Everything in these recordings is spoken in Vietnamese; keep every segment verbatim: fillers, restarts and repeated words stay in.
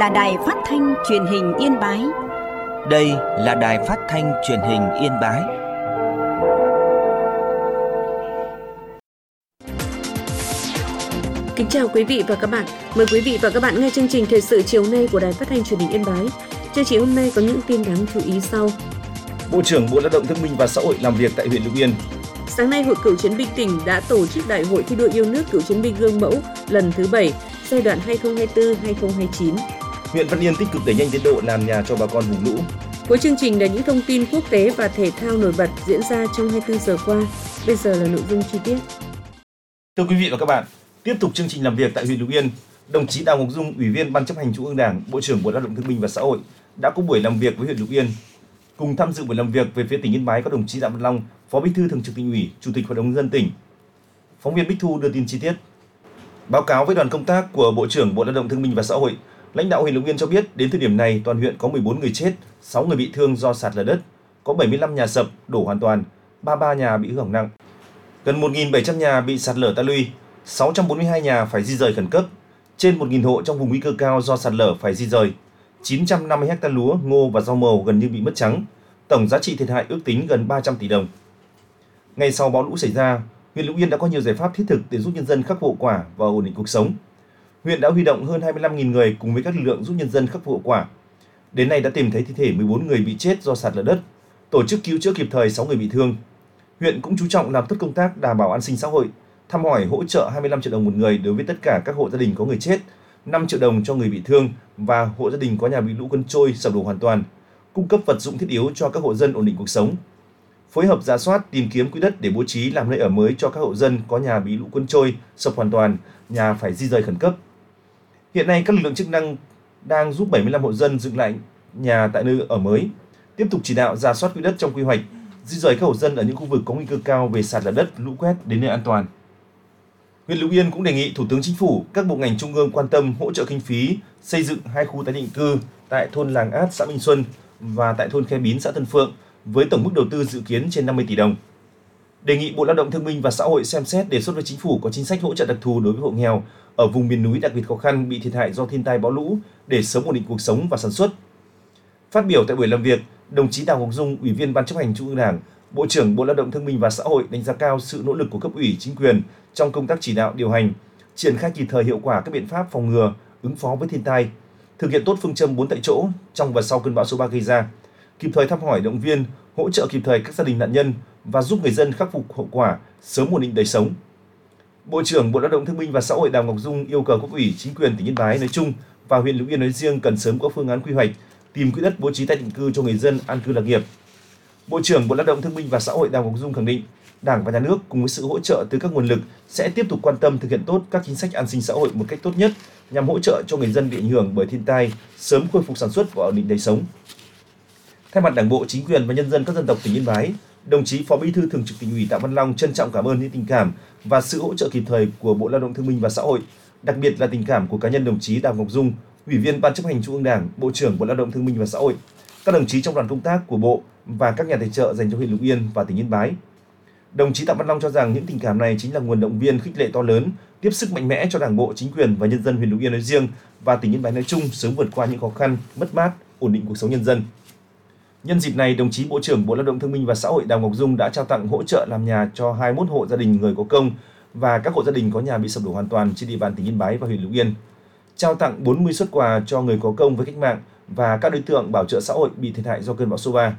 là đài phát thanh truyền hình Yên Bái. Đây là đài phát thanh truyền hình Yên Bái. Kính chào quý vị và các bạn. Mời quý vị và các bạn nghe chương trình thời sự chiều nay của đài phát thanh truyền hình Yên Bái. Chương trình hôm nay có những tin đáng chú ý sau. Bộ trưởng Bộ Lao động Thương binh và Xã hội làm việc tại huyện Lục Yên. Sáng nay, Hội Cựu chiến binh tỉnh đã tổ chức Đại hội thi đua yêu nước cựu chiến binh gương mẫu lần thứ bảy, giai đoạn hai nghìn không trăm hai mươi tư đến hai nghìn không trăm hai mươi chín. Huyện Văn Yên tích cực đẩy nhanh tiến độ làm nhà cho bà con vùng lũ. Cuối chương trình là những thông tin quốc tế và thể thao nổi bật diễn ra trong hai mươi tư giờ qua. Bây giờ là nội dung chi tiết. Thưa quý vị và các bạn, tiếp tục chương trình làm việc tại huyện Lục Yên, đồng chí Đào Ngọc Dung, Ủy viên Ban Chấp hành Trung ương Đảng, Bộ trưởng Bộ Lao động Thương binh và Xã hội đã có buổi làm việc với huyện Lục Yên. Cùng tham dự buổi làm việc về phía tỉnh Yên Bái có đồng chí Đặng Văn Long, Phó Bí thư Thường trực Tỉnh ủy, Chủ tịch Hội đồng nhân dân tỉnh. Phóng viên Bích Thu đưa tin chi tiết. Báo cáo với đoàn công tác của Bộ trưởng Bộ Lao động Thương binh và Xã hội, lãnh đạo huyện Lục Yên cho biết đến thời điểm này toàn huyện có mười bốn người chết, sáu người bị thương do sạt lở đất, có bảy mươi lăm nhà sập đổ hoàn toàn, ba mươi ba nhà bị hư hỏng nặng. Gần một nghìn bảy trăm nhà bị sạt lở ta luy, sáu trăm bốn mươi hai nhà phải di rời khẩn cấp, trên một nghìn hộ trong vùng nguy cơ cao do sạt lở phải di rời, chín trăm năm mươi ha lúa, ngô và rau màu gần như bị mất trắng. Tổng giá trị thiệt hại ước tính gần ba trăm tỷ đồng. Ngay sau bão lũ xảy ra, huyện Lục Yên đã có nhiều giải pháp thiết thực để giúp nhân dân khắc phục hậu quả và ổn định cuộc sống. Huyện đã huy động hơn hai mươi lăm nghìn người cùng với các lực lượng giúp nhân dân khắc phục hậu quả. Đến nay đã tìm thấy thi thể mười bốn người bị chết do sạt lở đất, tổ chức cứu chữa kịp thời sáu người bị thương. Huyện cũng chú trọng làm tốt công tác đảm bảo an sinh xã hội, thăm hỏi hỗ trợ hai mươi lăm triệu đồng một người đối với tất cả các hộ gia đình có người chết, năm triệu đồng cho người bị thương và hộ gia đình có nhà bị lũ cuốn trôi sập đổ hoàn toàn, cung cấp vật dụng thiết yếu cho các hộ dân ổn định cuộc sống. Phối hợp rà soát tìm kiếm quỹ đất để bố trí làm nơi ở mới cho các hộ dân có nhà bị lũ cuốn trôi sập hoàn toàn, nhà phải di rời khẩn cấp. Hiện nay các lực lượng chức năng đang giúp bảy mươi lăm hộ dân dựng lại nhà tại nơi ở mới, tiếp tục chỉ đạo rà soát quỹ đất trong quy hoạch, di rời các hộ dân ở những khu vực có nguy cơ cao về sạt lở đất, lũ quét đến nơi an toàn. Huyện Lục Yên cũng đề nghị Thủ tướng Chính phủ, các bộ ngành trung ương quan tâm hỗ trợ kinh phí xây dựng hai khu tái định cư tại thôn Làng Át, xã Minh Xuân và tại thôn Khe Bín, xã Tân Phượng với tổng mức đầu tư dự kiến trên năm mươi tỷ đồng. Đề nghị Bộ Lao động Thương binh và Xã hội xem xét đề xuất với Chính phủ có chính sách hỗ trợ đặc thù đối với hộ nghèo ở vùng miền núi đặc biệt khó khăn bị thiệt hại do thiên tai bão lũ để sớm ổn định cuộc sống và sản xuất. Phát biểu tại buổi làm việc, đồng chí Đào Ngọc Dung, Ủy viên Ban Chấp hành Trung ương Đảng, Bộ trưởng Bộ Lao động Thương binh và Xã hội đánh giá cao sự nỗ lực của cấp ủy chính quyền trong công tác chỉ đạo điều hành, triển khai kịp thời hiệu quả các biện pháp phòng ngừa, ứng phó với thiên tai, thực hiện tốt phương châm bốn tại chỗ trong và sau cơn bão số ba gây ra, kịp thời thăm hỏi động viên, hỗ trợ kịp thời các gia đình nạn nhân và giúp người dân khắc phục hậu quả, sớm ổn định đời sống. Bộ trưởng Bộ Lao động Thương binh và Xã hội Đào Ngọc Dung yêu cầu cấp ủy chính quyền tỉnh Yên Bái nói chung và huyện Lục Yên nói riêng cần sớm có phương án quy hoạch, tìm quỹ đất bố trí tái định cư cho người dân an cư lạc nghiệp. Bộ trưởng Bộ Lao động Thương binh và Xã hội Đào Ngọc Dung khẳng định, Đảng và Nhà nước cùng với sự hỗ trợ từ các nguồn lực sẽ tiếp tục quan tâm thực hiện tốt các chính sách an sinh xã hội một cách tốt nhất nhằm hỗ trợ cho người dân bị ảnh hưởng bởi thiên tai sớm khôi phục sản xuất và ổn định đời sống. Thay mặt Đảng bộ, chính quyền và nhân dân các dân tộc tỉnh Yên Bái, đồng chí Phó Bí thư Thường trực Tỉnh ủy Đặng Văn Long trân trọng cảm ơn những tình cảm và sự hỗ trợ kịp thời của Bộ Lao động Thương binh và Xã hội, đặc biệt là tình cảm của cá nhân đồng chí Đào Ngọc Dung, Ủy viên Ban Chấp hành Trung ương Đảng, Bộ trưởng Bộ Lao động Thương binh và Xã hội, các đồng chí trong đoàn công tác của Bộ và các nhà tài trợ dành cho huyện Lục Yên và tỉnh Yên Bái. Đồng chí Đặng Văn Long cho rằng những tình cảm này chính là nguồn động viên khích lệ to lớn, tiếp sức mạnh mẽ cho Đảng bộ, chính quyền và nhân dân huyện Lục Yên nói riêng và tỉnh Yên Bái nói chung sớm vượt qua những khó khăn, mất mát, ổn định cuộc sống nhân dân. Nhân dịp này, đồng chí Bộ trưởng Bộ Lao động Thương binh và Xã hội Đào Ngọc Dung đã trao tặng hỗ trợ làm nhà cho hai mươi mốt hộ gia đình người có công và các hộ gia đình có nhà bị sập đổ hoàn toàn trên địa bàn tỉnh Yên Bái và huyện Lục Yên. Trao tặng bốn mươi suất quà cho người có công với cách mạng và các đối tượng bảo trợ xã hội bị thiệt hại do cơn bão số ba.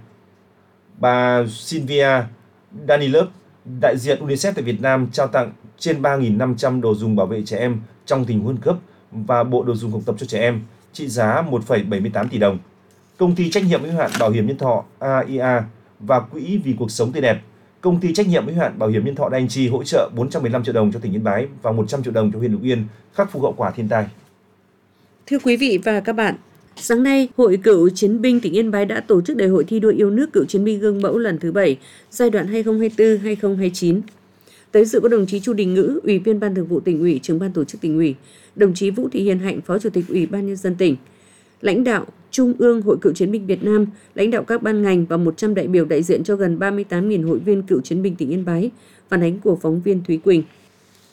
Bà Sylvia Danilov, đại diện UNICEF tại Việt Nam trao tặng trên ba nghìn năm trăm đồ dùng bảo vệ trẻ em trong tình huống khẩn cấp và bộ đồ dùng học tập cho trẻ em trị giá một phẩy bảy mươi tám tỷ đồng. Công ty trách nhiệm hữu hạn Bảo hiểm Nhân thọ a i a và Quỹ vì cuộc sống tươi đẹp, Công ty trách nhiệm hữu hạn Bảo hiểm Nhân thọ Đa Chi hỗ trợ bốn trăm mười lăm triệu đồng cho tỉnh Yên Bái và một trăm triệu đồng cho huyện Lục Yên khắc phục hậu quả thiên tai. Thưa quý vị và các bạn, sáng nay, Hội Cựu chiến binh tỉnh Yên Bái đã tổ chức Đại hội thi đua yêu nước cựu chiến binh gương mẫu lần thứ bảy, giai đoạn hai nghìn không trăm hai mươi tư đến hai nghìn không trăm hai mươi chín. Tới dự có đồng chí Chu Đình Ngữ, Ủy viên Ban Thường vụ Tỉnh ủy, Trưởng ban Tổ chức Tỉnh ủy, đồng chí Vũ Thị Hiền Hạnh, Phó Chủ tịch Ủy ban Nhân dân tỉnh, lãnh đạo Trung ương Hội Cựu chiến binh Việt Nam, lãnh đạo các ban ngành và một trăm đại biểu đại diện cho gần ba mươi tám nghìn hội viên cựu chiến binh tỉnh Yên Bái, phản ánh của phóng viên Thúy Quỳnh.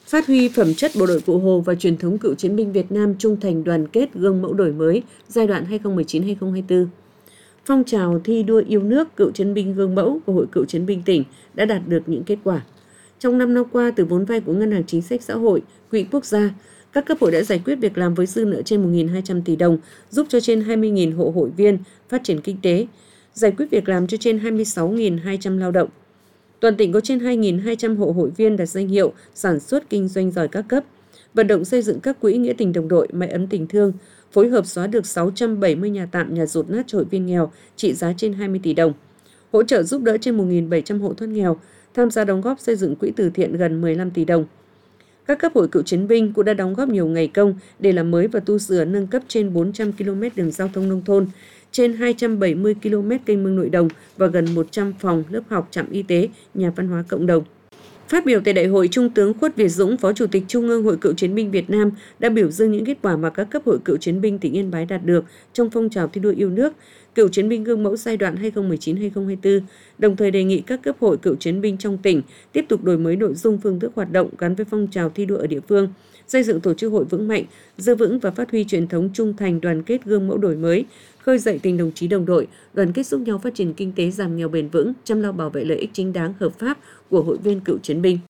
Phát huy phẩm chất bộ đội Cụ Hồ và truyền thống cựu chiến binh Việt Nam trung thành đoàn kết gương mẫu đổi mới giai đoạn hai nghìn không trăm mười chín đến hai nghìn không trăm hai mươi tư. Phong trào thi đua yêu nước cựu chiến binh gương mẫu của Hội Cựu chiến binh tỉnh đã đạt được những kết quả. Trong năm năm qua, từ vốn vay của Ngân hàng Chính sách Xã hội, Quỹ Quốc gia, các cấp hội đã giải quyết việc làm với dư nợ trên một nghìn hai trăm tỷ đồng, giúp cho trên hai mươi nghìn hộ hội viên phát triển kinh tế, giải quyết việc làm cho trên hai mươi sáu nghìn hai trăm lao động. Toàn tỉnh có trên hai nghìn hai trăm hộ hội viên đạt danh hiệu sản xuất kinh doanh giỏi các cấp, vận động xây dựng các quỹ nghĩa tình đồng đội, mái ấm tình thương, phối hợp xóa được sáu trăm bảy mươi nhà tạm, nhà dột nát cho hội viên nghèo trị giá trên hai mươi tỷ đồng, hỗ trợ giúp đỡ trên một nghìn bảy trăm hộ thoát nghèo, tham gia đóng góp xây dựng quỹ từ thiện gần mười lăm tỷ đồng. Các cấp hội cựu chiến binh cũng đã đóng góp nhiều ngày công để làm mới và tu sửa nâng cấp trên bốn trăm ki lô mét đường giao thông nông thôn, trên hai trăm bảy mươi ki lô mét kênh mương nội đồng và gần một trăm phòng, lớp học, trạm y tế, nhà văn hóa cộng đồng. Phát biểu tại đại hội, Trung tướng Khuất Việt Dũng, Phó Chủ tịch Trung ương Hội Cựu chiến binh Việt Nam đã biểu dương những kết quả mà các cấp hội cựu chiến binh tỉnh Yên Bái đạt được trong phong trào thi đua yêu nước, cựu chiến binh gương mẫu giai đoạn hai nghìn không trăm mười chín đến hai nghìn không trăm hai mươi tư, đồng thời đề nghị các cấp hội cựu chiến binh trong tỉnh tiếp tục đổi mới nội dung, phương thức hoạt động gắn với phong trào thi đua ở địa phương, xây dựng tổ chức hội vững mạnh, giữ vững và phát huy truyền thống trung thành, đoàn kết, gương mẫu đổi mới, khơi dậy tình đồng chí đồng đội, đoàn kết giúp nhau phát triển kinh tế, giảm nghèo bền vững, chăm lo bảo vệ lợi ích chính đáng hợp pháp của hội viên cựu chiến binh.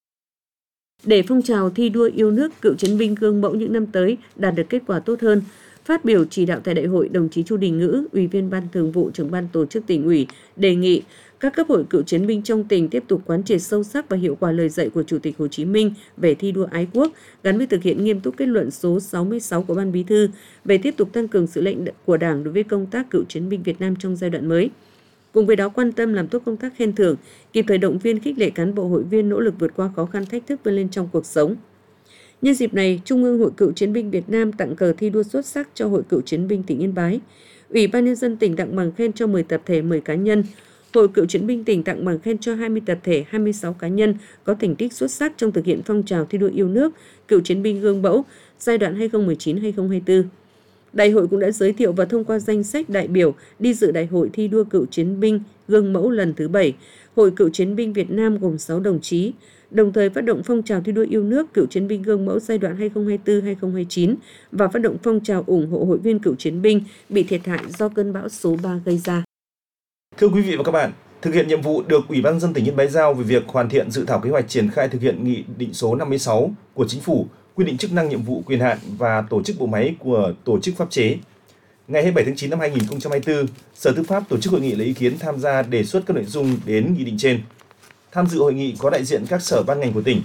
Để phong trào thi đua yêu nước cựu chiến binh gương mẫu những năm tới đạt được kết quả tốt hơn, phát biểu chỉ đạo tại đại hội, đồng chí Chu Đình Ngữ, Ủy viên Ban Thường vụ, Trưởng ban Tổ chức Tỉnh ủy đề nghị các cấp hội cựu chiến binh trong tỉnh tiếp tục quán triệt sâu sắc và hiệu quả lời dạy của Chủ tịch Hồ Chí Minh về thi đua ái quốc, gắn với thực hiện nghiêm túc kết luận số sáu mươi sáu của Ban Bí thư về tiếp tục tăng cường sự lãnh đạo của Đảng đối với công tác cựu chiến binh Việt Nam trong giai đoạn mới. Cùng với đó, quan tâm làm tốt công tác khen thưởng, kịp thời động viên khích lệ cán bộ hội viên nỗ lực vượt qua khó khăn thách thức vươn lên trong cuộc sống. Nhân dịp này, Trung ương Hội Cựu chiến binh Việt Nam tặng cờ thi đua xuất sắc cho Hội Cựu chiến binh tỉnh Yên Bái. Ủy ban nhân dân tỉnh tặng bằng khen cho mười tập thể, mười cá nhân. Hội Cựu chiến binh tỉnh tặng bằng khen cho hai mươi tập thể, hai mươi sáu cá nhân có thành tích xuất sắc trong thực hiện phong trào thi đua yêu nước, cựu chiến binh gương mẫu giai đoạn hai nghìn không trăm mười chín đến hai nghìn không trăm hai mươi tư. Đại hội cũng đã giới thiệu và thông qua danh sách đại biểu đi dự đại hội thi đua cựu chiến binh gương mẫu lần thứ bảy. Hội Cựu chiến binh Việt Nam gồm sáu đồng chí, đồng thời phát động phong trào thi đua yêu nước cựu chiến binh gương mẫu giai đoạn hai nghìn không trăm hai mươi tư đến hai nghìn không trăm hai mươi chín và phát động phong trào ủng hộ hội viên cựu chiến binh bị thiệt hại do cơn bão số ba gây ra. Thưa quý vị và các bạn, thực hiện nhiệm vụ được Ủy ban nhân dân tỉnh Yên Bái giao về việc hoàn thiện dự thảo kế hoạch triển khai thực hiện Nghị định số năm mươi sáu của Chính phủ quy định chức năng, nhiệm vụ, quyền hạn và tổ chức bộ máy của tổ chức pháp chế. Ngày hai mươi bảy tháng chín năm hai nghìn không trăm hai mươi tư, Sở Tư pháp tổ chức hội nghị lấy ý kiến tham gia đề xuất các nội dung đến nghị định trên. Tham dự hội nghị có đại diện các sở ban ngành của tỉnh.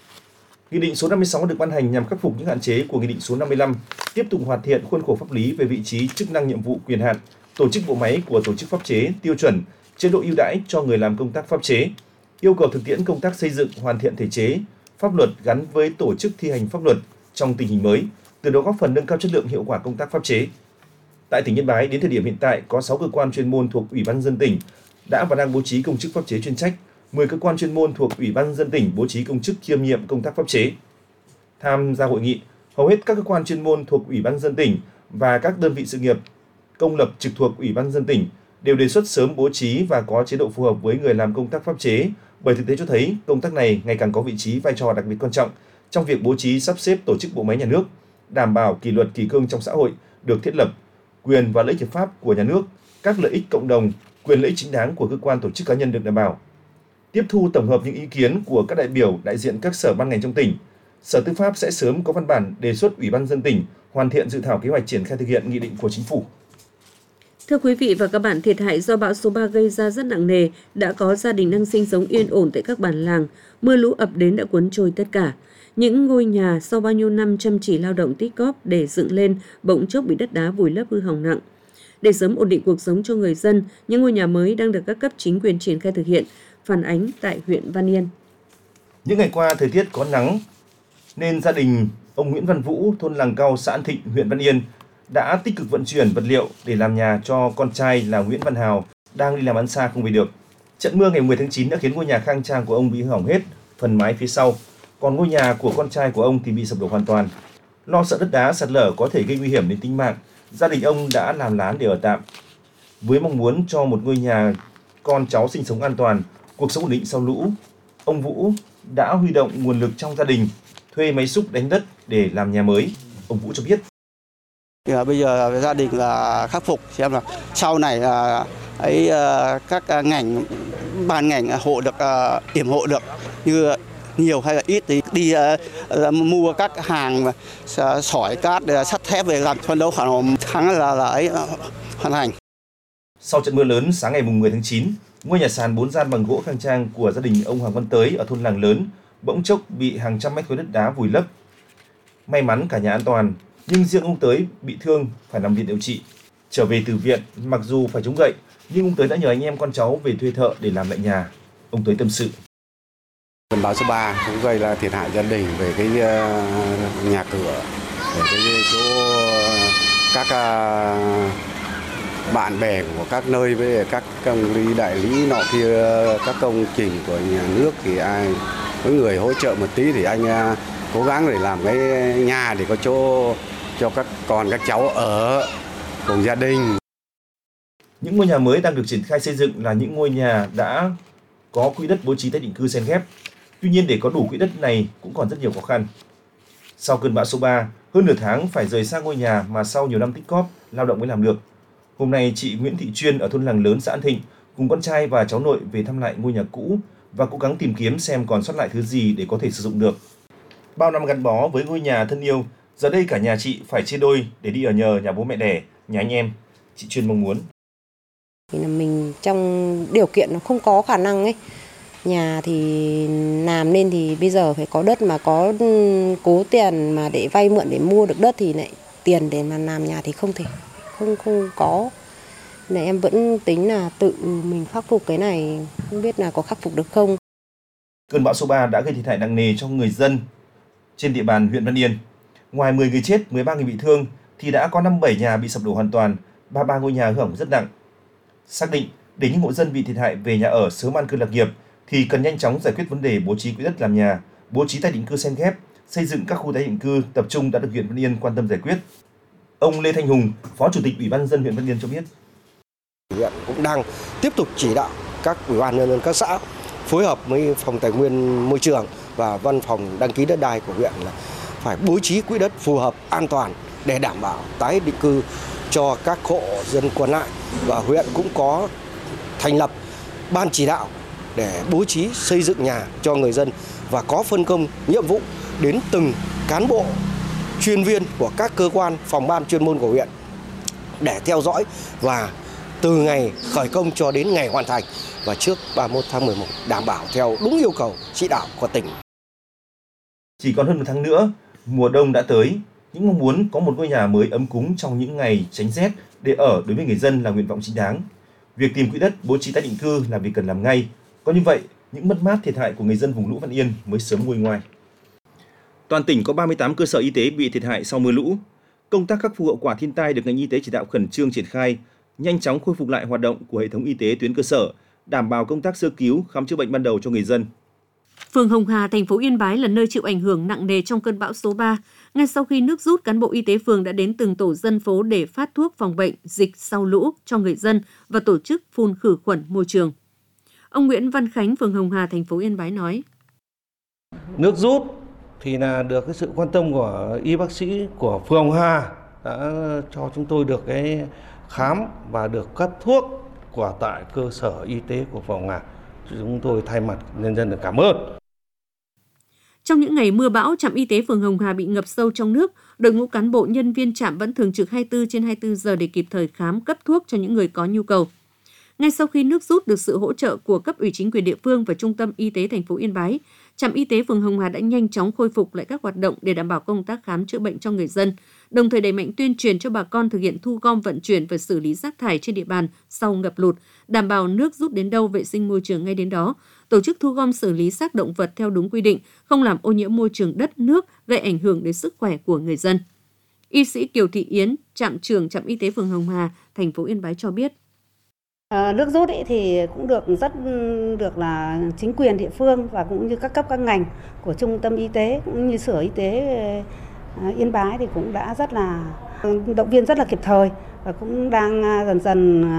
Nghị định số năm mươi sáu được ban hành nhằm khắc phục những hạn chế của Nghị định số năm mươi lăm, tiếp tục hoàn thiện khuôn khổ pháp lý về vị trí, chức năng, nhiệm vụ, quyền hạn, tổ chức bộ máy của tổ chức pháp chế, tiêu chuẩn, chế độ ưu đãi cho người làm công tác pháp chế, yêu cầu thực tiễn công tác xây dựng, hoàn thiện thể chế, pháp luật gắn với tổ chức thi hành pháp luật trong tình hình mới, từ đó góp phần nâng cao chất lượng, hiệu quả công tác pháp chế. Tại tỉnh Yên Bái, đến thời điểm hiện tại có sáu cơ quan chuyên môn thuộc Ủy ban nhân dân tỉnh đã và đang bố trí công chức pháp chế chuyên trách, mười cơ quan chuyên môn thuộc Ủy ban nhân dân tỉnh bố trí công chức kiêm nhiệm công tác pháp chế. Tham gia hội nghị, hầu hết các cơ quan chuyên môn thuộc Ủy ban nhân dân tỉnh và các đơn vị sự nghiệp công lập trực thuộc Ủy ban nhân dân tỉnh đều đề xuất sớm bố trí và có chế độ phù hợp với người làm công tác pháp chế, bởi thực tế cho thấy công tác này ngày càng có vị trí, vai trò đặc biệt quan trọng trong việc bố trí, sắp xếp tổ chức bộ máy nhà nước, đảm bảo kỷ luật kỷ cương trong xã hội được thiết lập, quyền và lợi ích hợp pháp của nhà nước, các lợi ích cộng đồng, quyền lợi ích chính đáng của cơ quan, tổ chức, cá nhân được đảm bảo. Tiếp thu tổng hợp những ý kiến của các đại biểu đại diện các sở ban ngành trong tỉnh, Sở Tư pháp sẽ sớm có văn bản đề xuất Ủy ban nhân dân tỉnh hoàn thiện dự thảo kế hoạch triển khai thực hiện nghị định của Chính phủ. Thưa quý vị và các bạn, thiệt hại do bão số ba gây ra rất nặng nề, đã có gia đình đang sinh sống yên ổn tại các bản làng, mưa lũ ập đến đã cuốn trôi tất cả. Những ngôi nhà sau bao nhiêu năm chăm chỉ lao động tích góp để dựng lên bỗng chốc bị đất đá vùi lấp, hư hỏng nặng. Để sớm ổn định cuộc sống cho người dân, những ngôi nhà mới đang được các cấp chính quyền triển khai thực hiện, phản ánh tại huyện Văn Yên. Những ngày qua thời tiết có nắng nên gia đình ông Nguyễn Văn Vũ, thôn Làng Cao, xã An Thịnh, huyện Văn Yên đã tích cực vận chuyển vật liệu để làm nhà cho con trai là Nguyễn Văn Hào đang đi làm ăn xa không về được. Trận mưa ngày mười tháng chín đã khiến ngôi nhà khang trang của ông bị hư hỏng hết phần mái phía sau, còn ngôi nhà của con trai của ông thì bị sập đổ hoàn toàn. Lo sợ đất đá sạt lở có thể gây nguy hiểm đến tính mạng, gia đình ông đã làm lán để ở tạm. Với mong muốn cho một ngôi nhà con cháu sinh sống an toàn, cuộc sống ổn định sau lũ, ông Vũ đã huy động nguồn lực trong gia đình thuê máy xúc đánh đất để làm nhà mới. Ông Vũ cho biết. Bây giờ gia đình là khắc phục xem là sau này là ấy các ngành ban ngành hộ được yểm hộ được như nhiều hay là ít thì đi uh, mua các hàng uh, sỏi cát sắt thép về làm phân đấu khoảng tháng là là ấy uh, hoàn thành. Sau trận mưa lớn sáng ngày mười tháng chín, ngôi nhà sàn bốn gian bằng gỗ khang trang của gia đình ông Hoàng Văn Tới ở thôn Làng Lớn bỗng chốc bị hàng trăm mét khối đất đá vùi lấp. May mắn cả nhà an toàn, nhưng riêng ông Tới bị thương phải nằm viện điều trị. Trở về từ viện, mặc dù phải chống gậy, nhưng ông Tới đã nhờ anh em con cháu về thuê thợ để làm lại nhà. Ông Tới tâm sự. Cơn bão số ba cũng gây ra thiệt hại gia đình về cái nhà cửa, về cái chỗ các bạn bè của các nơi với các công ty đại lý nọ kia, các công trình của nhà nước thì ai có người hỗ trợ một tí thì anh cố gắng để làm cái nhà để có chỗ cho các con các cháu ở cùng gia đình. Những ngôi nhà mới đang được triển khai xây dựng là những ngôi nhà đã có quỹ đất bố trí tái định cư xen ghép. Tuy nhiên để có đủ quỹ đất này cũng còn rất nhiều khó khăn. Sau cơn bão số ba, hơn nửa tháng phải rời xa ngôi nhà mà sau nhiều năm tích cóp, lao động mới làm được. Hôm nay chị Nguyễn Thị Chuyên ở thôn Làng Lớn, xã An Thịnh cùng con trai và cháu nội về thăm lại ngôi nhà cũ và cố gắng tìm kiếm xem còn sót lại thứ gì để có thể sử dụng được. Bao năm gắn bó với ngôi nhà thân yêu, giờ đây cả nhà chị phải chia đôi để đi ở nhờ nhà bố mẹ đẻ, nhà anh em. Chị Chuyên mong muốn. Mình trong điều kiện nó không có khả năng ấy. Nhà thì làm nên thì bây giờ phải có đất mà có cố tiền mà để vay mượn để mua được đất thì lại tiền để mà làm nhà thì không thể, không không có. Nên em vẫn tính là tự mình khắc phục cái này, không biết là có khắc phục được không. Cơn bão số ba đã gây thiệt hại nặng nề cho người dân trên địa bàn huyện Văn Yên. Ngoài mười người chết, mười ba người bị thương thì đã có năm mươi bảy nhà bị sập đổ hoàn toàn, ba mươi ba ngôi nhà hư hỏng rất nặng. Xác định để những hộ dân bị thiệt hại về nhà ở sớm an cư lạc nghiệp thì cần nhanh chóng giải quyết vấn đề bố trí quỹ đất làm nhà, bố trí tái định cư xen ghép, xây dựng các khu tái định cư tập trung đã được huyện Văn Yên quan tâm giải quyết. Ông Lê Thanh Hùng, Phó Chủ tịch Ủy ban nhân dân huyện Văn Yên cho biết. Huyện cũng đang tiếp tục chỉ đạo các ủy ban nhân dân các xã phối hợp với phòng tài nguyên môi trường và văn phòng đăng ký đất đai của huyện là phải bố trí quỹ đất phù hợp, an toàn để đảm bảo tái định cư cho các hộ dân còn lại, và huyện cũng có thành lập ban chỉ đạo để bố trí xây dựng nhà cho người dân và có phân công nhiệm vụ đến từng cán bộ chuyên viên của các cơ quan phòng ban chuyên môn của huyện để theo dõi và từ ngày khởi công cho đến ngày hoàn thành và trước ba mươi mốt tháng mười một đảm bảo theo đúng yêu cầu chỉ đạo của tỉnh. Chỉ còn hơn một tháng nữa, mùa đông đã tới. Những mong muốn có một ngôi nhà mới ấm cúng trong những ngày tránh rét để ở đối với người dân là nguyện vọng chính đáng. Việc tìm quỹ đất bố trí tái định cư là việc cần làm ngay. Có như vậy, những mất mát thiệt hại của người dân vùng lũ Văn Yên mới sớm nguôi ngoai. Toàn tỉnh có ba mươi tám cơ sở y tế bị thiệt hại sau mưa lũ. Công tác khắc phục hậu quả thiên tai được ngành y tế chỉ đạo khẩn trương triển khai, nhanh chóng khôi phục lại hoạt động của hệ thống y tế tuyến cơ sở, đảm bảo công tác sơ cứu, khám chữa bệnh ban đầu cho người dân. Phường Hồng Hà, thành phố Yên Bái là nơi chịu ảnh hưởng nặng nề trong cơn bão số ba. Ngay sau khi nước rút, cán bộ y tế phường đã đến từng tổ dân phố để phát thuốc phòng bệnh, dịch sau lũ cho người dân và tổ chức phun khử khuẩn môi trường. Ông Nguyễn Văn Khánh, phường Hồng Hà, thành phố Yên Bái nói: Nước rút thì là được cái sự quan tâm của y bác sĩ của phường Hồng Hà đã cho chúng tôi được cái khám và được cấp thuốc của tại cơ sở y tế của phường Hồng Hà. Chúng tôi thay mặt nhân dân được cảm ơn. Trong những ngày mưa bão, trạm y tế phường Hồng Hà bị ngập sâu trong nước, đội ngũ cán bộ nhân viên trạm vẫn thường trực hai mươi tư trên hai mươi tư giờ để kịp thời khám cấp thuốc cho những người có nhu cầu. Ngay sau khi nước rút, được sự hỗ trợ của cấp ủy chính quyền địa phương và trung tâm y tế thành phố Yên Bái, trạm y tế phường Hồng Hà đã nhanh chóng khôi phục lại các hoạt động để đảm bảo công tác khám chữa bệnh cho người dân, đồng thời đẩy mạnh tuyên truyền cho bà con thực hiện thu gom, vận chuyển và xử lý rác thải trên địa bàn sau ngập lụt, đảm bảo nước rút đến đâu vệ sinh môi trường ngay đến đó, tổ chức thu gom xử lý xác động vật theo đúng quy định, không làm ô nhiễm môi trường đất, nước, gây ảnh hưởng đến sức khỏe của người dân. Y sĩ Kiều Thị Yến, trạm trưởng trạm y tế phường Hồng Hà, thành phố Yên Bái cho biết. À, nước rút ấy thì cũng được rất được là chính quyền địa phương và cũng như các cấp các ngành của trung tâm y tế cũng như sở y tế Yên Bái thì cũng đã rất là động viên rất là kịp thời và cũng đang dần dần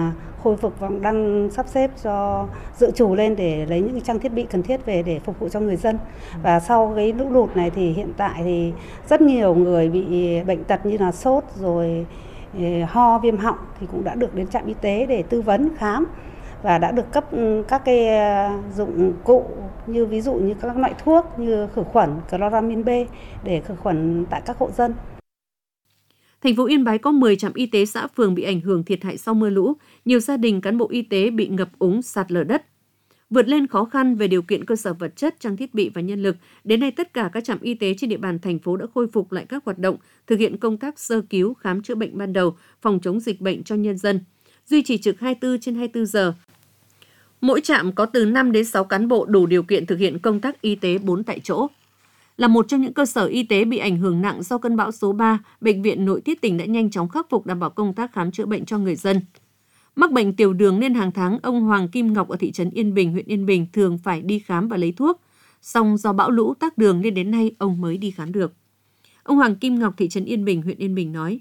khôi phục và đang sắp xếp cho dự trù lên để lấy những trang thiết bị cần thiết về để phục vụ cho người dân. Và sau cái lũ lụt này thì hiện tại thì rất nhiều người bị bệnh tật như là sốt rồi ho, viêm họng thì cũng đã được đến trạm y tế để tư vấn khám và đã được cấp các cái dụng cụ như ví dụ như các loại thuốc như khử khuẩn chloramin B để khử khuẩn tại các hộ dân. Thành phố Yên Bái có mười trạm y tế xã phường bị ảnh hưởng thiệt hại sau mưa lũ, nhiều gia đình cán bộ y tế bị ngập úng, sạt lở đất. Vượt lên khó khăn về điều kiện cơ sở vật chất, trang thiết bị và nhân lực, đến nay tất cả các trạm y tế trên địa bàn thành phố đã khôi phục lại các hoạt động, thực hiện công tác sơ cứu, khám chữa bệnh ban đầu, phòng chống dịch bệnh cho nhân dân, duy trì trực hai mươi tư trên hai mươi tư giờ. Mỗi trạm có từ năm đến sáu cán bộ đủ điều kiện thực hiện công tác y tế bốn tại chỗ. Là một trong những cơ sở y tế bị ảnh hưởng nặng do cơn bão số ba, Bệnh viện Nội tiết tỉnh đã nhanh chóng khắc phục đảm bảo công tác khám chữa bệnh cho người dân. Mắc bệnh tiểu đường nên hàng tháng ông Hoàng Kim Ngọc ở thị trấn Yên Bình, huyện Yên Bình thường phải đi khám và lấy thuốc. Song do bão lũ tắc đường nên đến nay ông mới đi khám được. Ông Hoàng Kim Ngọc, thị trấn Yên Bình, huyện Yên Bình nói: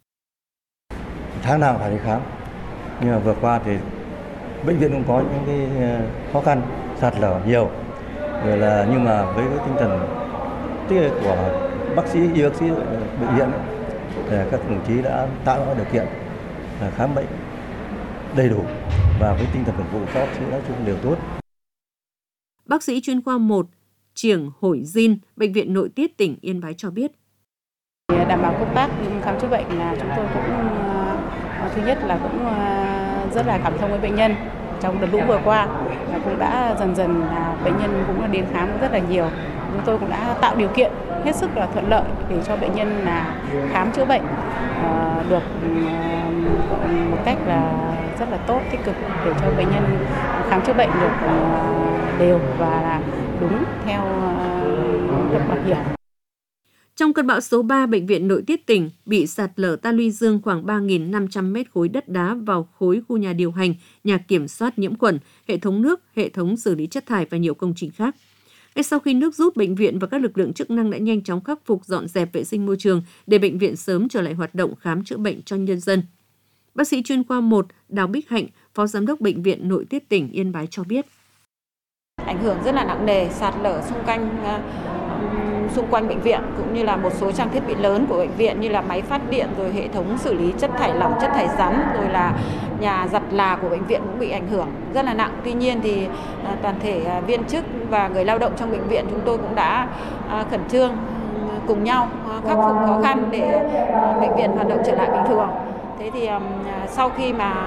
Tháng nào phải đi khám, nhưng mà vừa qua thì bệnh viện cũng có những cái khó khăn, sạt lở nhiều, rồi là nhưng mà với cái tinh thần tích cực của bác sĩ, y bác sĩ bệnh viện thì các đồng chí đã tạo điều kiện khám bệnh đầy đủ và với tinh thần phục vụ các bác sĩ nói chung đều tốt. Bác sĩ chuyên khoa một Triển Hội Diên, Bệnh viện Nội tiết tỉnh Yên Bái cho biết: Đảm bảo công tác khám chữa bệnh là chúng tôi cũng thứ nhất là cũng rất là cảm thông với bệnh nhân. Trong đợt lũ vừa qua cũng đã dần dần là bệnh nhân cũng đến khám rất là nhiều. Chúng tôi cũng đã tạo điều kiện hết sức là thuận lợi để cho bệnh nhân là khám chữa bệnh uh, được uh, một cách là rất là tốt, tích cực để cho bệnh nhân khám chữa bệnh được uh, đều và đúng theo uh, luật bảo hiểm. Trong cơn bão số ba, Bệnh viện Nội tiết tỉnh bị sạt lở ta luy dương khoảng ba nghìn năm trăm mét khối đất đá vào khối khu nhà điều hành, nhà kiểm soát nhiễm khuẩn, hệ thống nước, hệ thống xử lý chất thải và nhiều công trình khác. Ngay sau khi nước rút, bệnh viện và các lực lượng chức năng đã nhanh chóng khắc phục, dọn dẹp vệ sinh môi trường để bệnh viện sớm trở lại hoạt động khám chữa bệnh cho nhân dân. Bác sĩ chuyên khoa một Đào Bích Hạnh, Phó Giám đốc Bệnh viện Nội tiết tỉnh Yên Bái cho biết: Ảnh hưởng rất là nặng nề, sạt lở xung quanh xung quanh bệnh viện cũng như là một số trang thiết bị lớn của bệnh viện như là máy phát điện, rồi hệ thống xử lý chất thải lỏng, chất thải rắn, rồi là nhà giặt là của bệnh viện cũng bị ảnh hưởng rất là nặng. Tuy nhiên thì toàn thể viên chức và người lao động trong bệnh viện chúng tôi cũng đã khẩn trương cùng nhau khắc phục khó khăn để bệnh viện hoạt động trở lại bình thường. Thế thì sau khi mà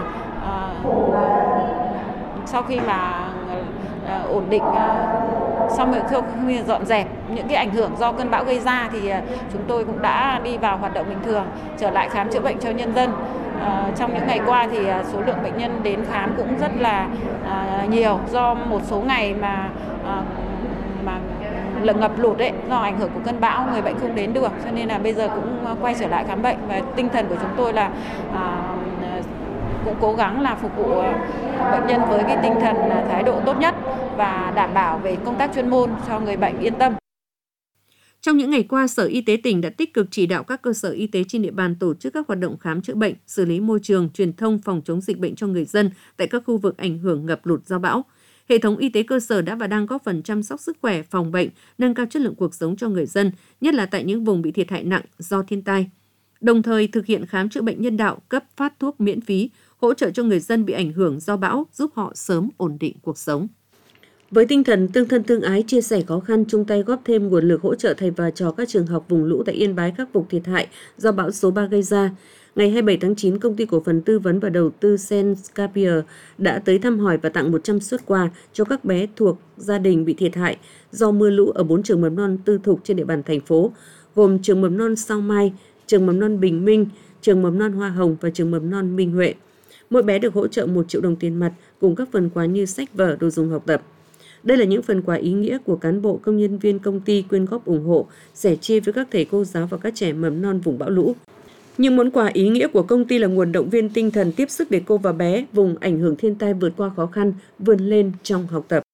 sau khi mà ổn định, xong rồi khi dọn dẹp những cái ảnh hưởng do cơn bão gây ra thì chúng tôi cũng đã đi vào hoạt động bình thường, trở lại khám chữa bệnh cho nhân dân. À, trong những ngày qua thì số lượng bệnh nhân đến khám cũng rất là à, nhiều, do một số ngày mà à, mà là ngập lụt đấy, do ảnh hưởng của cơn bão người bệnh không đến được, cho nên là bây giờ cũng quay trở lại khám bệnh. Và tinh thần của chúng tôi là à, cũng cố gắng là phục vụ bệnh nhân với cái tinh thần thái độ tốt nhất và đảm bảo về công tác chuyên môn cho người bệnh yên tâm. Trong những ngày qua, Sở Y tế tỉnh đã tích cực chỉ đạo các cơ sở y tế trên địa bàn tổ chức các hoạt động khám chữa bệnh, xử lý môi trường, truyền thông phòng chống dịch bệnh cho người dân tại các khu vực ảnh hưởng ngập lụt do bão. Hệ thống y tế cơ sở đã và đang góp phần chăm sóc sức khỏe, phòng bệnh, nâng cao chất lượng cuộc sống cho người dân, nhất là tại những vùng bị thiệt hại nặng do thiên tai. Đồng thời thực hiện khám chữa bệnh nhân đạo, cấp phát thuốc miễn phí, hỗ trợ cho người dân bị ảnh hưởng do bão, giúp họ sớm ổn định cuộc sống. Với tinh thần tương thân tương ái, chia sẻ khó khăn, chung tay góp thêm nguồn lực hỗ trợ thầy và trò các trường học vùng lũ tại Yên Bái khắc phục thiệt hại do bão số ba gây ra, ngày hai mươi bảy tháng chín, Công ty Cổ phần Tư vấn và Đầu tư Senscapier đã tới thăm hỏi và tặng một trăm suất quà cho các bé thuộc gia đình bị thiệt hại do mưa lũ ở bốn trường mầm non tư thục trên địa bàn thành phố, gồm trường mầm non Sao Mai, trường mầm non Bình Minh, trường mầm non Hoa Hồng và trường mầm non Minh Huệ. Mỗi bé được hỗ trợ một triệu đồng tiền mặt cùng các phần quà như sách vở, đồ dùng học tập. Đây là những phần quà ý nghĩa của cán bộ, công nhân viên công ty quyên góp ủng hộ, sẻ chia với các thầy cô giáo và các trẻ mầm non vùng bão lũ. Những món quà ý nghĩa của công ty là nguồn động viên tinh thần, tiếp sức để cô và bé vùng ảnh hưởng thiên tai vượt qua khó khăn, vươn lên trong học tập.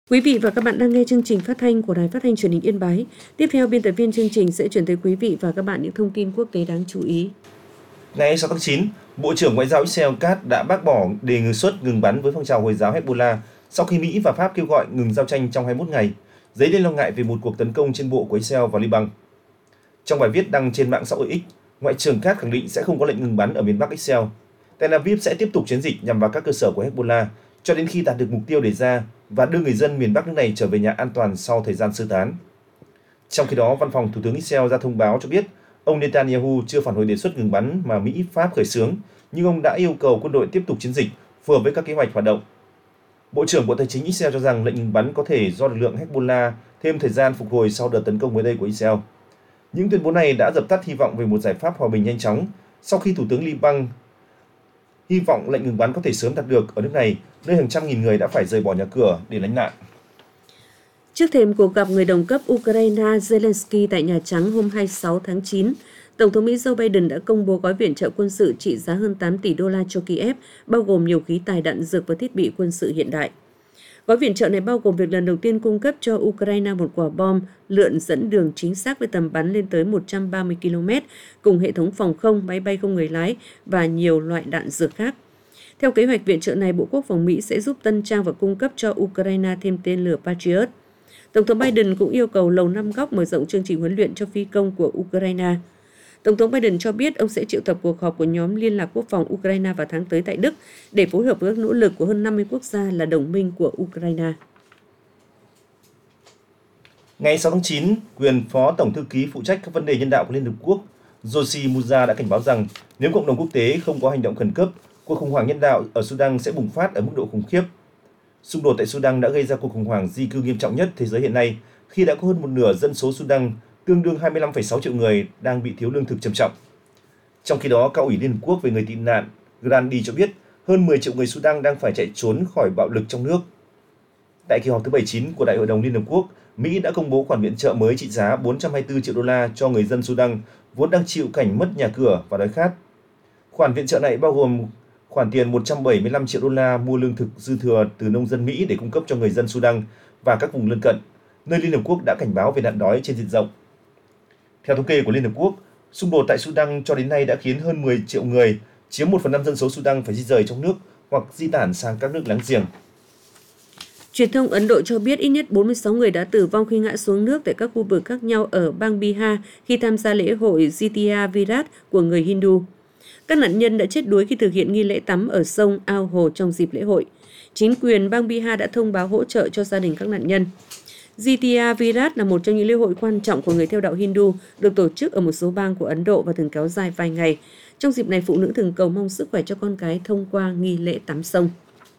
Quý vị và các bạn đang nghe chương trình phát thanh của Đài Phát thanh Truyền hình Yên Bái. Tiếp theo, biên tập viên chương trình sẽ chuyển tới quý vị và các bạn những thông tin quốc tế đáng chú ý. Ngày sáu tháng chín, Bộ trưởng Ngoại giao Israel Katz đã bác bỏ đề xuất ngừng bắn với phong trào Hồi giáo Hezbollah sau khi Mỹ và Pháp kêu gọi ngừng giao tranh trong hai mươi mốt ngày, dấy lên lo ngại về một cuộc tấn công trên bộ của Israel vào Liban. Trong bài viết đăng trên mạng xã hội X, Ngoại trưởng Katz khẳng định sẽ không có lệnh ngừng bắn ở miền Bắc Israel. Tel Aviv sẽ tiếp tục chiến dịch nhằm vào các cơ sở của Hezbollah cho đến khi đạt được mục tiêu đề ra và đưa người dân miền Bắc nước này trở về nhà an toàn sau thời gian sơ tán. Trong khi đó, Văn phòng Thủ tướng Israel ra thông báo cho biết ông Netanyahu chưa phản hồi đề xuất ngừng bắn mà Mỹ Pháp khởi xướng, nhưng ông đã yêu cầu quân đội tiếp tục chiến dịch phù hợp với các kế hoạch hoạt động. Bộ trưởng Bộ Tài chính Israel cho rằng lệnh ngừng bắn có thể do lực lượng Hezbollah thêm thời gian phục hồi sau đợt tấn công mới đây của Israel. Những tuyên bố này đã dập tắt hy vọng về một giải pháp hòa bình nhanh chóng sau khi Thủ tướng Liban hy vọng lệnh ngừng bắn có thể sớm đạt được ở nước này, nơi hàng trăm nghìn người đã phải rời bỏ nhà cửa để lánh nạn. Trước thềm cuộc gặp người đồng cấp Ukraine Zelensky tại Nhà Trắng hôm hai mươi sáu tháng chín, Tổng thống Mỹ Joe Biden đã công bố gói viện trợ quân sự trị giá hơn tám tỷ đô la cho Kiev, bao gồm nhiều khí tài đạn dược và thiết bị quân sự hiện đại. Gói viện trợ này bao gồm việc lần đầu tiên cung cấp cho Ukraine một quả bom lượn dẫn đường chính xác với tầm bắn lên tới một trăm ba mươi ki lô mét, cùng hệ thống phòng không, máy bay không người lái và nhiều loại đạn dược khác. Theo kế hoạch viện trợ này, Bộ Quốc phòng Mỹ sẽ giúp tân trang và cung cấp cho Ukraine thêm tên lửa Patriot. Tổng thống Biden cũng yêu cầu Lầu Năm Góc mở rộng chương trình huấn luyện cho phi công của Ukraine. Tổng thống Biden cho biết ông sẽ triệu tập cuộc họp của nhóm liên lạc quốc phòng Ukraine vào tháng tới tại Đức để phối hợp với các nỗ lực của hơn năm mươi quốc gia là đồng minh của Ukraine. Ngày sáu tháng chín, quyền Phó Tổng thư ký phụ trách các vấn đề nhân đạo của Liên Hợp Quốc Joshi Muza đã cảnh báo rằng nếu cộng đồng quốc tế không có hành động khẩn cấp, cuộc khủng hoảng nhân đạo ở Sudan sẽ bùng phát ở mức độ khủng khiếp. Xung đột tại Sudan đã gây ra cuộc khủng hoảng di cư nghiêm trọng nhất thế giới hiện nay, khi đã có hơn một nửa dân số Sudan, tương đương hai mươi lăm phẩy sáu triệu người, đang bị thiếu lương thực trầm trọng. Trong khi đó, Cao ủy Liên Hợp Quốc về người tị nạn Grandi cho biết hơn mười triệu người Sudan đang phải chạy trốn khỏi bạo lực trong nước. Tại kỳ họp thứ bảy mươi chín của Đại hội đồng Liên Hợp Quốc, Mỹ đã công bố khoản viện trợ mới trị giá bốn trăm hai mươi tư triệu đô la cho người dân Sudan vốn đang chịu cảnh mất nhà cửa và đói khát. Khoản viện trợ này bao gồm khoản tiền một trăm bảy mươi lăm triệu đô la mua lương thực dư thừa từ nông dân Mỹ để cung cấp cho người dân Sudan và các vùng lân cận, nơi Liên Hợp Quốc đã cảnh báo về nạn đói trên diện rộng. Theo thống kê của Liên Hợp Quốc, xung đột tại Sudan cho đến nay đã khiến hơn mười triệu người, chiếm một phần năm dân số Sudan phải di rời trong nước hoặc di tản sang các nước láng giềng. Truyền thông Ấn Độ cho biết ít nhất bốn mươi sáu người đã tử vong khi ngã xuống nước tại các khu vực khác nhau ở bang Bihar khi tham gia lễ hội Jitya Virat của người Hindu. Các nạn nhân đã chết đuối khi thực hiện nghi lễ tắm ở sông, ao hồ trong dịp lễ hội. Chính quyền bang Bihar đã thông báo hỗ trợ cho gia đình các nạn nhân. Jitya Virat là một trong những lễ hội quan trọng của người theo đạo Hindu, được tổ chức ở một số bang của Ấn Độ và thường kéo dài vài ngày. Trong dịp này, phụ nữ thường cầu mong sức khỏe cho con cái thông qua nghi lễ tắm sông.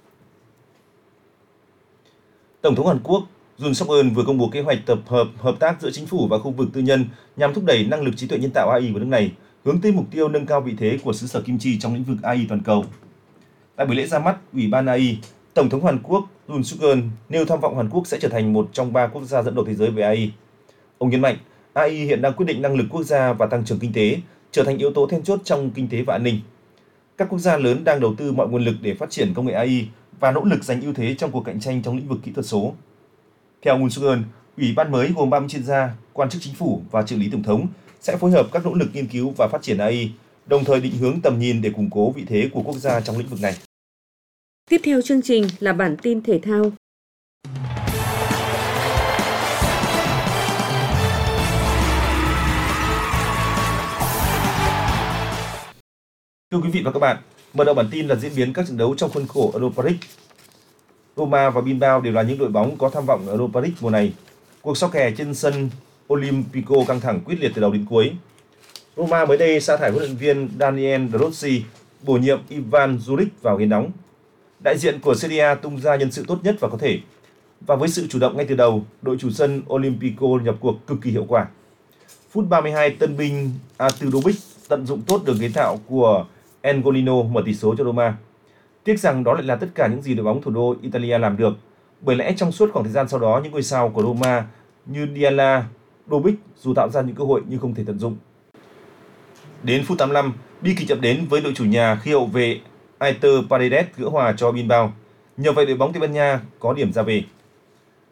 Tổng thống Hàn Quốc Yoon suk yeol vừa công bố kế hoạch tập hợp hợp tác giữa chính phủ và khu vực tư nhân nhằm thúc đẩy năng lực trí tuệ nhân tạo a i của nước này, hướng tới mục tiêu nâng cao vị thế của xứ sở kim chi trong lĩnh vực a i toàn cầu. Tại buổi lễ ra mắt Ủy ban a i, Tổng thống Hàn Quốc Yoon suk yeol nêu tham vọng Hàn Quốc sẽ trở thành một trong ba quốc gia dẫn đầu thế giới về a i. Ông nhấn mạnh, a i hiện đang quyết định năng lực quốc gia và tăng trưởng kinh tế, trở thành yếu tố then chốt trong kinh tế và an ninh. Các quốc gia lớn đang đầu tư mọi nguồn lực để phát triển công nghệ a i và nỗ lực giành ưu thế trong cuộc cạnh tranh trong lĩnh vực kỹ thuật số. Theo Yoon suk yeol, Ủy ban mới gồm ba mươi chuyên gia, quan chức chính phủ và trợ lý tổng thống sẽ phối hợp các nỗ lực nghiên cứu và phát triển a i, đồng thời định hướng tầm nhìn để củng cố vị thế của quốc gia trong lĩnh vực này. Tiếp theo chương trình là bản tin thể thao. Thưa quý vị và các bạn, mở đầu bản tin là diễn biến các trận đấu trong khuôn khổ Europa League. Roma và Bilbao đều là những đội bóng có tham vọng ở Europa League mùa này. Cuộc so kè trên sân Olimpico căng thẳng quyết liệt từ đầu đến cuối. Roma mới đây sa thải huấn luyện viên Daniel De Rossi, bổ nhiệm Ivan Juric vào ghế nóng. Đại diện của Serie A tung ra nhân sự tốt nhất và có thể. Và với sự chủ động ngay từ đầu, đội chủ sân Olimpico nhập cuộc cực kỳ hiệu quả. Phút ba mươi hai, tân binh Artur Dobic tận dụng tốt đường kiến tạo của Engolino mở tỷ số cho Roma. Tiếc rằng đó lại là tất cả những gì đội bóng thủ đô Italia làm được, bởi lẽ trong suốt khoảng thời gian sau đó, những ngôi sao của Roma như Dybala, Dobic dù tạo ra những cơ hội nhưng không thể tận dụng. Đến phút tám mươi lăm, bi kịch ập đến với đội chủ nhà khi hậu vệ Aitor Paredes gỡ hòa cho Bilbao. Nhờ vậy đội bóng Tây Ban Nha có điểm ra về.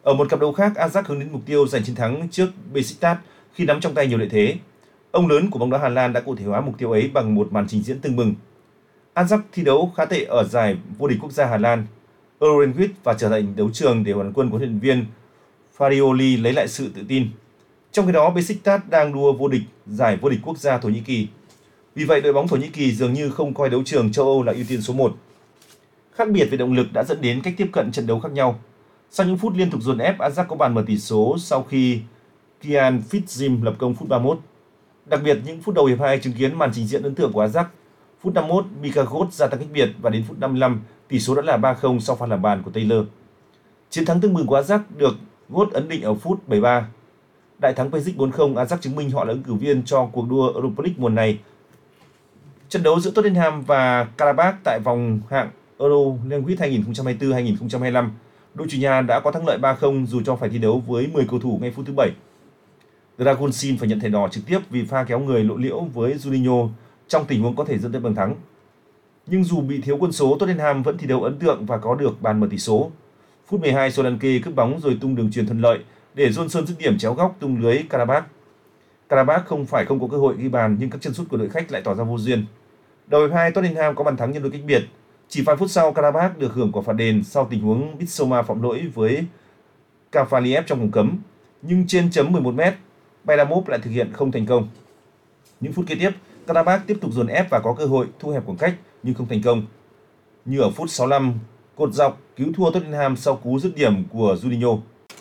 Ở một cặp đấu khác, Ajax hướng đến mục tiêu giành chiến thắng trước Besiktas khi nắm trong tay nhiều lợi thế. Ông lớn của bóng đá Hà Lan đã cụ thể hóa mục tiêu ấy bằng một màn trình diễn tưng bừng. Ajax thi đấu khá tệ ở giải vô địch quốc gia Hà Lan Euroleague và trở thành đấu trường để đoàn quân của huấn luyện viên Farioli lấy lại sự tự tin. Trong khi đó, Besiktas đang đua vô địch giải vô địch quốc gia Thổ Nhĩ Kỳ. Vì vậy, đội bóng Thổ Nhĩ Kỳ dường như không coi đấu trường châu Âu là ưu tiên số một. Khác biệt về động lực đã dẫn đến cách tiếp cận trận đấu khác nhau. Sau những phút liên tục dồn ép, Ajax có bàn mở tỷ số sau khi Kian Fitzjim lập công phút ba mươi mốt. Đặc biệt, những phút đầu hiệp hai chứng kiến màn trình diễn ấn tượng của Ajax. Phút năm mươi mốt, Mika Ghost gia tăng cách biệt và đến phút năm mươi lăm, tỷ số đã là ba không sau pha làm bàn của Taylor. Chiến thắng tưng bừng của Ajax được Ghost ấn định ở phút bảy mươi ba. Đại thắng Pesic bốn không, Ajax chứng minh họ là ứng cử viên cho cuộc đua Europa League mùa này. Trận đấu giữa Tottenham và Karabakh tại vòng hạng Euroleague hai nghìn không trăm hai mươi tư hai nghìn không trăm hai mươi lăm, đội chủ nhà đã có thắng lợi ba không dù cho phải thi đấu với mười cầu thủ ngay phút thứ bảy. Dragonsin phải nhận thẻ đỏ trực tiếp vì pha kéo người lộ liễu với Juninho trong tình huống có thể dẫn tới bàn thắng. Nhưng dù bị thiếu quân số, Tottenham vẫn thi đấu ấn tượng và có được bàn mở tỷ số. Phút mười hai, Solanke cướp bóng rồi tung đường chuyền thuận lợi để Johnson dứt điểm chéo góc tung lưới Karabakh. Karabakh không phải không có cơ hội ghi bàn nhưng các chân sút của đội khách lại tỏ ra vô duyên. Đầu hiệp hai, Tottenham có bàn thắng nhân đôi cách biệt. Chỉ vài phút sau, Karabakh được hưởng quả phạt đền sau tình huống Bissoma phạm lỗi với Kafaliev trong vòng cấm. Nhưng trên chấm mười một mét, Bayramov lại thực hiện không thành công. Những phút kế tiếp, Karabakh tiếp tục dồn ép và có cơ hội thu hẹp khoảng cách nhưng không thành công. Như ở phút sáu mươi lăm, cột dọc cứu thua Tottenham sau cú dứt điểm của Juninho.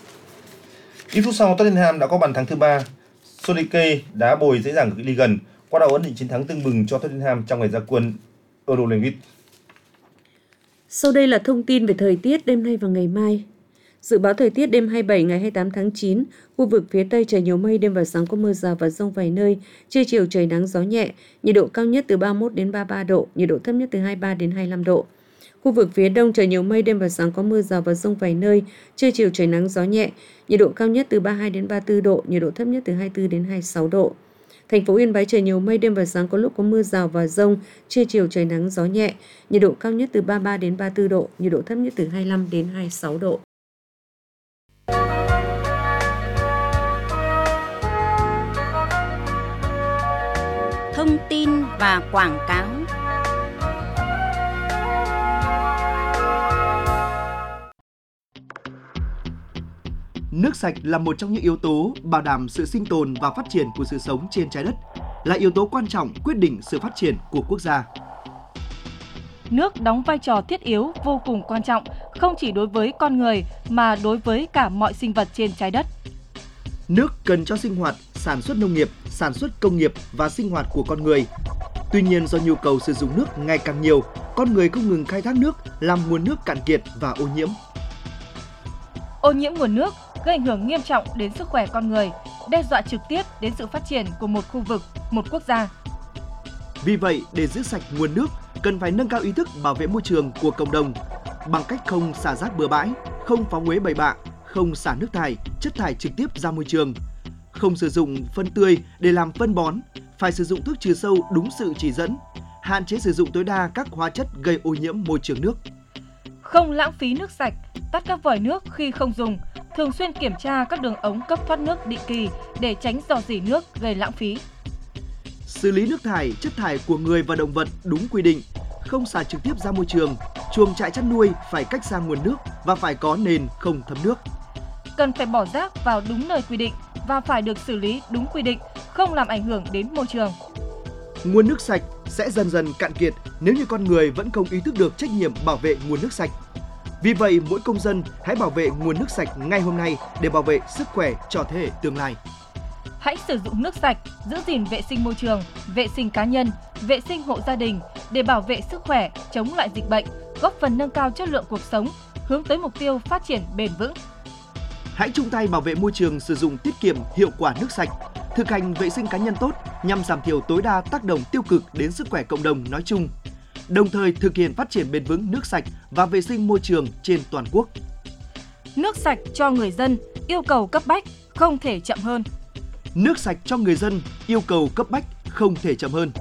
Ít phút sau, Tottenham đã có bàn thắng thứ ba. Solanke đá bồi dễ dàng ở cự ly gần, qua đó ấn định chiến thắng tưng bừng cho Tottenham trong ngày ra quân Euroleague. Sau đây là thông tin về thời tiết đêm nay và ngày mai. Dự báo thời tiết đêm hai mươi bảy ngày hai mươi tám tháng chín, khu vực phía Tây trời nhiều mây, đêm và sáng có mưa rào và dông vài nơi, trưa chiều trời nắng gió nhẹ, nhiệt độ cao nhất từ ba mươi mốt đến ba mươi ba độ, nhiệt độ thấp nhất từ hai mươi ba đến hai mươi lăm độ. Khu vực phía Đông trời nhiều mây, đêm và sáng có mưa rào và dông vài nơi, trưa chiều trời nắng gió nhẹ, nhiệt độ cao nhất từ ba mươi hai đến ba mươi tư độ, nhiệt độ thấp nhất từ hai mươi tư đến hai mươi sáu độ. Thành phố Yên Bái trời nhiều mây, đêm và sáng có lúc có mưa rào và dông, trưa chiều trời nắng gió nhẹ, nhiệt độ cao nhất từ ba mươi ba đến ba mươi tư độ, nhiệt độ thấp nhất từ hai mươi lăm đến hai mươi sáu độ. Thông tin và quảng cáo. Nước sạch là một trong những yếu tố bảo đảm sự sinh tồn và phát triển của sự sống trên trái đất, là yếu tố quan trọng quyết định sự phát triển của quốc gia. Nước đóng vai trò thiết yếu vô cùng quan trọng, không chỉ đối với con người mà đối với cả mọi sinh vật trên trái đất. Nước cần cho sinh hoạt, sản xuất nông nghiệp, sản xuất công nghiệp và sinh hoạt của con người. Tuy nhiên, do nhu cầu sử dụng nước ngày càng nhiều, con người không ngừng khai thác nước, làm nguồn nước cạn kiệt và ô nhiễm. Ô nhiễm nguồn nước gây ảnh hưởng nghiêm trọng đến sức khỏe con người, đe dọa trực tiếp đến sự phát triển của một khu vực, một quốc gia. Vì vậy, để giữ sạch nguồn nước, cần phải nâng cao ý thức bảo vệ môi trường của cộng đồng bằng cách không xả rác bừa bãi, không phóng uế bậy bạ, không xả nước thải, chất thải trực tiếp ra môi trường, không sử dụng phân tươi để làm phân bón, phải sử dụng thuốc trừ sâu đúng sự chỉ dẫn, hạn chế sử dụng tối đa các hóa chất gây ô nhiễm môi trường nước. Không lãng phí nước sạch, tắt các vòi nước khi không dùng, thường xuyên kiểm tra các đường ống cấp thoát nước định kỳ để tránh rò rỉ nước gây lãng phí. Xử lý nước thải, chất thải của người và động vật đúng quy định, không xả trực tiếp ra môi trường, chuồng trại chăn nuôi phải cách xa nguồn nước và phải có nền không thấm nước. Cần phải bỏ rác vào đúng nơi quy định và phải được xử lý đúng quy định, không làm ảnh hưởng đến môi trường. Nguồn nước sạch sẽ dần dần cạn kiệt nếu như con người vẫn không ý thức được trách nhiệm bảo vệ nguồn nước sạch. Vì vậy, mỗi công dân hãy bảo vệ nguồn nước sạch ngay hôm nay để bảo vệ sức khỏe cho thế hệ tương lai. Hãy sử dụng nước sạch, giữ gìn vệ sinh môi trường, vệ sinh cá nhân, vệ sinh hộ gia đình để bảo vệ sức khỏe, chống lại dịch bệnh, góp phần nâng cao chất lượng cuộc sống, hướng tới mục tiêu phát triển bền vững. Hãy chung tay bảo vệ môi trường, sử dụng tiết kiệm hiệu quả nước sạch, thực hành vệ sinh cá nhân tốt nhằm giảm thiểu tối đa tác động tiêu cực đến sức khỏe cộng đồng nói chung, đồng thời thực hiện phát triển bền vững nước sạch và vệ sinh môi trường trên toàn quốc. Nước sạch cho người dân, yêu cầu cấp bách, không thể chậm hơn. Nước sạch cho người dân, yêu cầu cấp bách, không thể chậm hơn.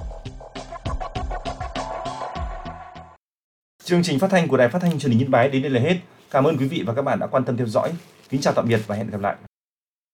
Chương trình phát thanh của Đài Phát thanh Truyền hình Yên Bái đến đây là hết. Cảm ơn quý vị và các bạn đã quan tâm theo dõi. Kính chào tạm biệt và hẹn gặp lại.